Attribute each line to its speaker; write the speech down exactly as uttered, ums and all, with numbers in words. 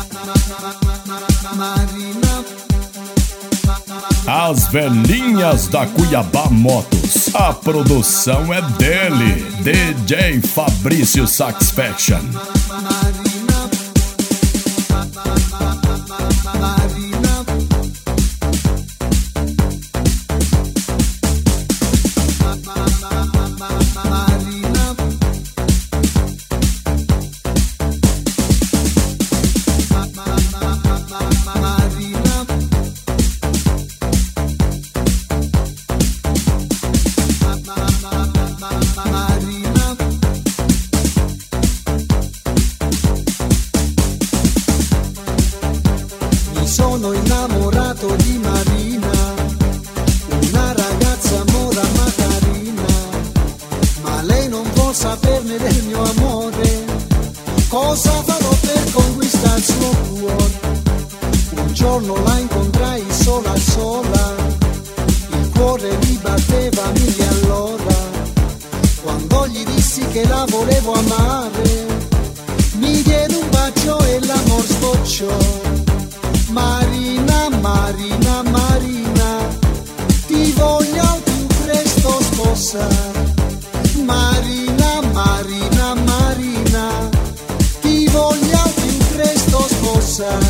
Speaker 1: As velhinhas da Cuiabá Motos. A produção é dele, D J Fabrício Saxfaction.
Speaker 2: Sono innamorato di Marina, una ragazza mora ma carina, ma lei non vuol saperne del mio amore. Cosa farò per conquistare il suo cuore? Un giorno la incontrai sola sola, il cuore mi batteva a mille all'ora. Quando gli dissi che la volevo amare, mi diede un bacio e l'amor sbocciò. Marina, Marina, Marina, ti voglio al più presto sposare. Marina, Marina, Marina, ti voglio al più presto sposare.